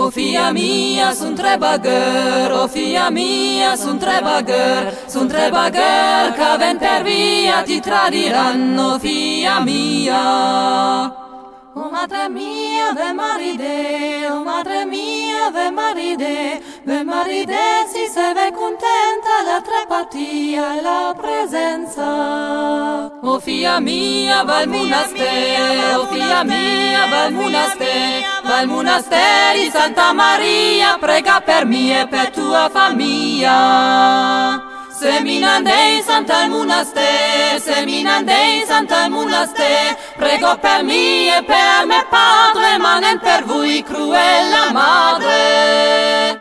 O figlia mia, son tre bagher, o figlia mia, son tre bagher che ven per via ti tradiranno, figlia mia. O madre mia, ve maride, o madre mia, ve maride, si se ve contenta la trepatia e la presenza. O figlia mia, va al monastero, o figlia mia, va al monastero di Santa Maria, prega per me e per tua famiglia. Seminandei Santa al monastero, seminandei Santa al monastero, prego per me e per me padre, ma non per voi cruella madre.